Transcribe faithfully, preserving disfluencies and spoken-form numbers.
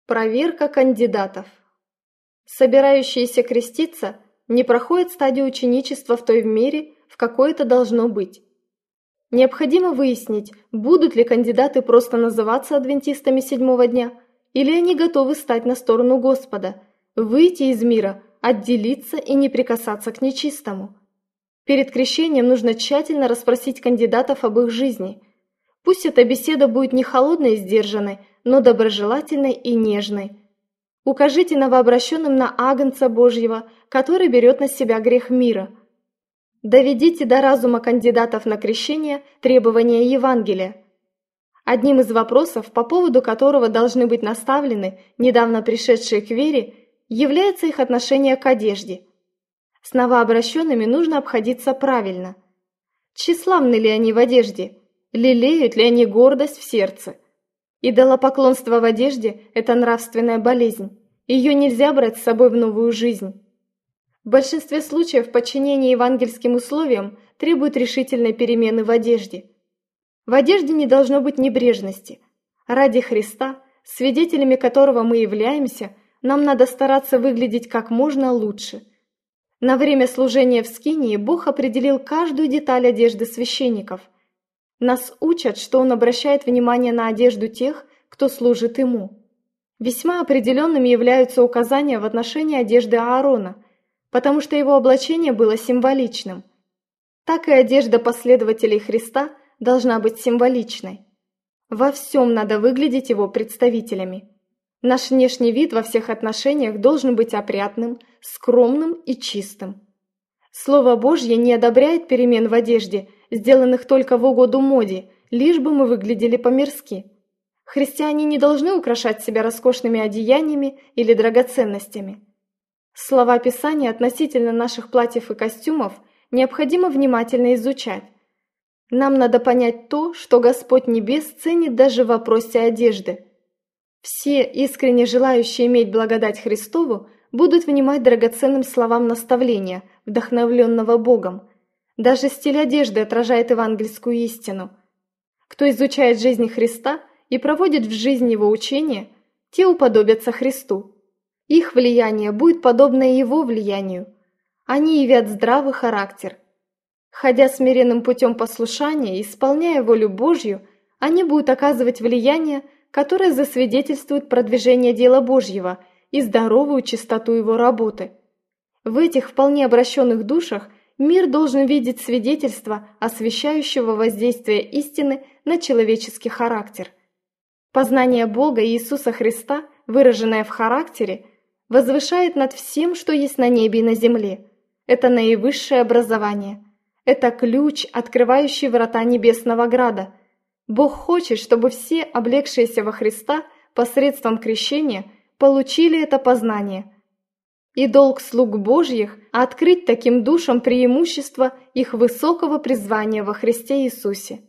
Проверка кандидатов. Собирающиеся креститься не проходят стадию ученичества в той мере, в какой это должно быть. Необходимо выяснить, будут ли кандидаты просто называться адвентистами седьмого дня, или они готовы стать на сторону Господа, выйти из мира, отделиться и не прикасаться к нечистому. Перед крещением нужно тщательно расспросить кандидатов об их жизни. Пусть эта беседа будет не холодной и сдержанной, но доброжелательной и нежной. Укажите новообращенным на Агнца Божьего, который берет на себя грех мира. Доведите до разума кандидатов на крещение требования Евангелия. Одним из вопросов, по поводу которого должны быть наставлены недавно пришедшие к вере, является их отношение к одежде. С новообращенными нужно обходиться правильно. Тщеславны ли они в одежде? Лелеют ли они гордость в сердце? Идолопоклонство в одежде – это нравственная болезнь. Ее нельзя брать с собой в новую жизнь. В большинстве случаев подчинение евангельским условиям требует решительной перемены в одежде. В одежде не должно быть небрежности. Ради Христа, свидетелями которого мы являемся, нам надо стараться выглядеть как можно лучше. На время служения в скинии Бог определил каждую деталь одежды священников. Нас учат, что Он обращает внимание на одежду тех, кто служит Ему. Весьма определенными являются указания в отношении одежды Аарона, потому что его облачение было символичным. Так и одежда последователей Христа должна быть символичной. Во всем надо выглядеть Его представителями. Наш внешний вид во всех отношениях должен быть опрятным, скромным и чистым. Слово Божье не одобряет перемен в одежде, сделанных только в угоду моде, лишь бы мы выглядели по-мирски. Христиане не должны украшать себя роскошными одеяниями или драгоценностями. Слова Писания относительно наших платьев и костюмов необходимо внимательно изучать. Нам надо понять то, что Господь Небес ценит даже в вопросе одежды. Все, искренне желающие иметь благодать Христову, будут внимать драгоценным словам наставления, вдохновленного Богом. Даже стиль одежды отражает евангельскую истину. Кто изучает жизнь Христа и проводит в жизнь Его учения, те уподобятся Христу. Их влияние будет подобно Его влиянию. Они явят здравый характер. Ходя смиренным путем послушания и исполняя волю Божью, они будут оказывать влияние, которое засвидетельствует продвижение дела Божьего и здоровую чистоту Его работы. В этих вполне обращенных душах мир должен видеть свидетельство освящающего воздействия истины на человеческий характер. Познание Бога и Иисуса Христа, выраженное в характере, возвышает над всем, что есть на небе и на земле. Это наивысшее образование. Это ключ, открывающий врата небесного града. Бог хочет, чтобы все, облегшиеся во Христа посредством крещения, получили это познание. И долг слуг Божьих – открыть таким душам преимущество их высокого призвания во Христе Иисусе.